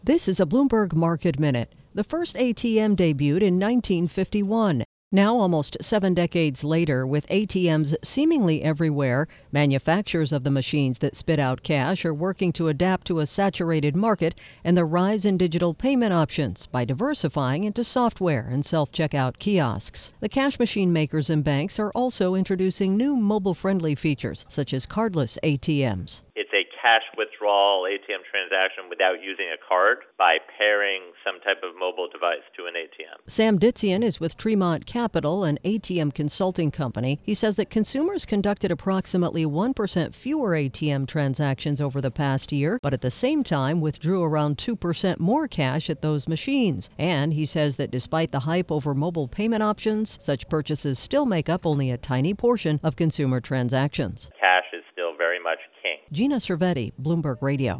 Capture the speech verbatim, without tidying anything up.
This is a Bloomberg Market Minute. The first A T M debuted in nineteen fifty-one. Now, almost seven decades later, with A T Ms seemingly everywhere, manufacturers of the machines that spit out cash are working to adapt to a saturated market and the rise in digital payment options by diversifying into software and self-checkout kiosks. The cash machine makers and banks are also introducing new mobile-friendly features, such as cardless A T Ms. It's a cash withdrawal A T M transaction without using a card by pairing some type of mobile device to an A T M. Sam Ditzian is with Tremont Capital, an A T M consulting company. He says that consumers conducted approximately one percent fewer A T M transactions over the past year, but at the same time withdrew around two percent more cash at those machines. And he says that despite the hype over mobile payment options, such purchases still make up only a tiny portion of consumer transactions. Cash is still very much king. Gina Cervetti, Bloomberg Radio.